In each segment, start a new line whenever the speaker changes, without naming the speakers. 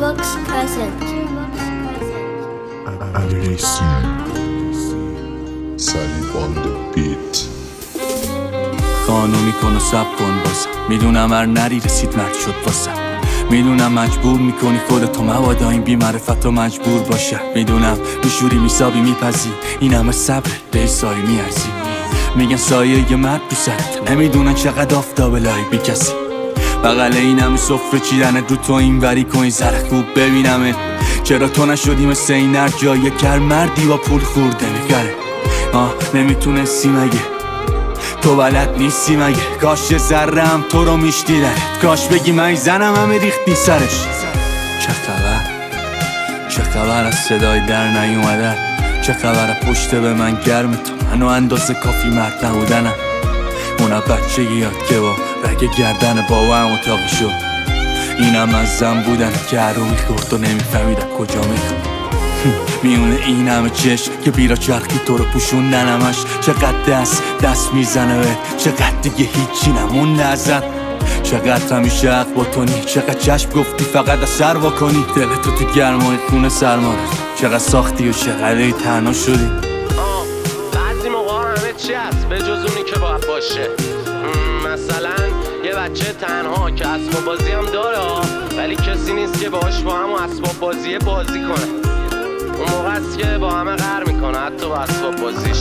Toolbox present.
Salib on the beat.
قانونی کن و سب کن بازم، میدونم هر نری رسید مرد شد واسم. میدونم مجبور میکنی خودتو مبادا این بی‌معرفتو مجبور باشه. میدونم میشوری میسابی میپذی این همه صبر به سایه میارزی. میگن سایه یه مرد تو سرت، نمیدونن چقدر آفتاب لای بی کسی. بغل این همه سفره چیدنت رو تو این وری کن زره خوب ببینمت. چرا تو نشدی مثل این هر جای کر مردی با پول خورده میگره. نمیتونستی مگه؟ تو بلد نیستی مگه؟ کاش ذره هم تو رو میشتیدن، کاش بگی من زنم همه ریختی سرش. چه خبر از صدای در نیومده؟ چه خبر پشت به من گرم تو منو اندازه کافی مرد نبودنم. اونا بچگی یاد که با رگ گردن بابا هم اتاقی شد. اینم از زن بودن که هر رو میخورد و نمیفهمیدم کجا میخورد. میونه این همه چشم که بیرا چرخی تو رو پوشوندن همش. چقدر دست میزنه بهت، چقدر دیگه هیچی نمونده ازت. چقدر همیشه حق با تونی، چقدر چشم گفتی فقط از سر واکنی. دلتو تو گرمای خونه سرما رفت، چقدر ساختی و چقدر تنها شدی.
بعضی موقع همه چی هست به جز اونی که باید باشه. مثلا یه بچه تنها که اسباب بازی هم داره ولی کسی نیست که باهاش با همون اسباب بازی کنه. اون موقع است که با همه قهر میکنه حتی با اسباب بازیش.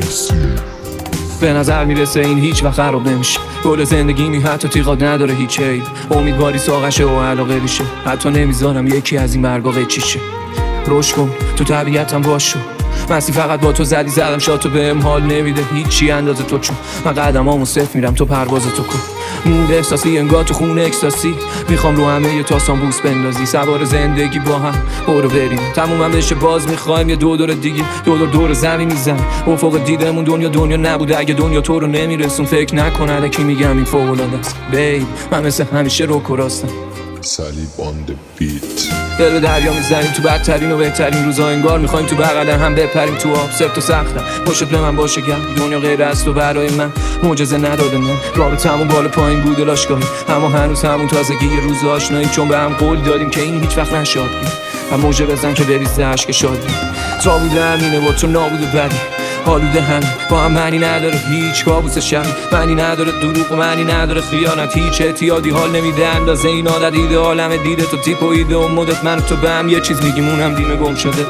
به نظر میرسه این هیچ وقت خراب نمیشه. گل زندگی می حتی تیغات نداره هیچ عیب. امیدواری ساقشه و علاقه ریشه. حتی نمیذارم یکی از این برگا قیچیشه. روش کن تو طبیعتم باشو. مسی فقط با تو زدم شاتو بهم حال نمیده هیچی اندازه تو، چون من قدمامو صفر میرم تو پرواز تو کن. موند احساسی انگار تو خونه اکستاسی. میخوام رو همه یه تاسان بوس بندازی. سوار زندگی با هم برو بریم تمومم بشه باز میخوایم یه دور دیگه. دور زمین میزن افق دیدمون دنیا نبوده اگه دنیا تو رو نمیرسون. فکر نکن الکی میگم این فوق‌العاده است بیب. من مثل همیشه رو کراستم.
Salib on the beat.
دل به دریا میزنیم تو بدترین و بهترین روزا. انگار میخوایم تو بغل هم بپریم تو آب. سفت و سختم پشت به من باشه گم. دنیا غیر از تو برای من معجزه نداده نه. رابطمون بالا پایین بوده لاشگاهی، اما هنوز همون تازگی یه روز آشنایی. چون به هم قول دادیم که این هیچ وقت نشاد بیم. و موجه بزن که بریزه عشق شادی. تابوده همینه با تو نابوده بدی. آلوده هم با هم معنی نداره هیچ کابوس شب. معنی نداره دروغ و معنی نداره خیانت. هیچ اعتیادی حال نمیده اندازه این عادت. دیده عالم دیده تو تیپ و ایده و مدت من تو به هم یه چیز میگیم اونم نیمه گم شده.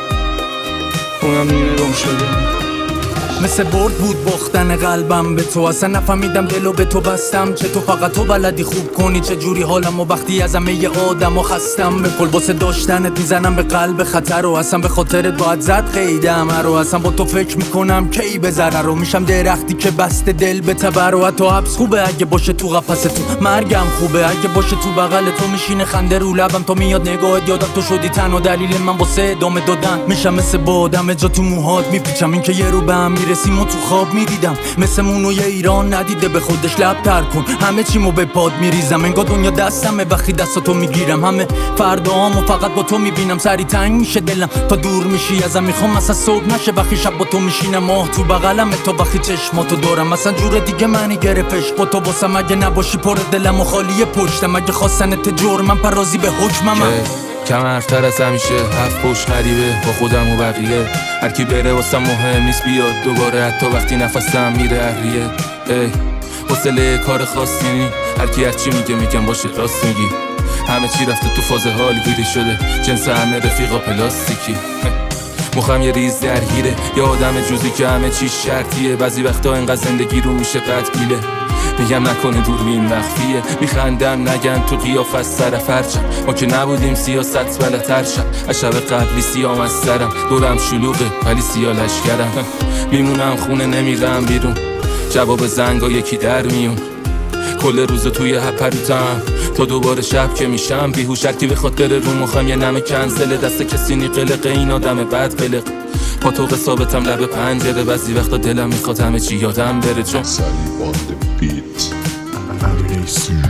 مثل برد بود باختن قلبم به تو. اصلا نفهمیدم دلو به تو بستم. چه تو فقط تو بلدی خوب کنی چه جوری حالم و وقتی از همه ی آدم و خستم. به کل واسه داشتنت میزنم به قلب خطر و اصلا به خاطرت باید زد قیدم رو. اصلا با تو فکر میکنم کی به ضرر رو. میشم درختی که بسته دل به تبر و حتی حبس خوبه اگه باشه تو قفس تو. مرگم خوبه اگه باشه تو بغل تو. میشینه خنده رو لبم تا میاد نگاهت یادت تو شدی تنها دلیل من واسه ادامه دادن. میشم مثل بادم جا تو موهات میپیچم. این که یه رو به هم میرسیم و تو خواب میدیدم. مثل مونو یه ایران ندیده به خودش لب تر کن. همه چیمو به پاد میریزم انگار دنیا دستمه وقتی دستاتو میگیرم. همه فرداهامو فقط با تو میبینم. سری تنگ میشه دلم تا دور میشی ازم. میخوام مثلا صبح نشه وقتی شب با تو میشینم. ماه تو بغلمه تا وقتی چشماتو دارم. مثلا جور دیگه معنی گرفتش با تو واسم. اگه نباشی پر دلم و خالی پشتم. اگه خواستنت جرمم پرازی به حکمم.
کمرتر از همیشه هفت پشت غریبه با خودم و بقیه. هر کی بره واسم مهم نیست بیاد دوباره. حتی وقتی نفسم میره اهریه. حوصله کار خاصی نی. هر کی هرچی میگم باشه راست میگی. همه چی رفته تو فاز هالیوودی شده. جنس همه رفیقا پلاستیکی. مخم یه ریز درگیره یه آدم جوزی که همه چی شرطیه. بعضی وقتا اینقدر زندگی رو میشه قدگیله. میگم نکنه دوربین مخفیه. میخندم نگن تو قیافه از سر فرچم. ما که نبودیم سیاست بلتر شد. از شب قبلی سیام از سرم. دورم شلوغه ولی سیاه لشکرم. میمونم خونه نمیرم بیرون. جواب زنگا یکی در میون. کل روز توی هپروتم تا دوباره شب که میشم بیهوش. هرکی به خاطر رو مخم یه نمه کنسله. دست کسی نی قلقه این آدم بد قلق. پا تو ثابتم لب پنجره. بعضی وقتا دلم میخواد همه چی یادم بره. چون
Salib on the beat.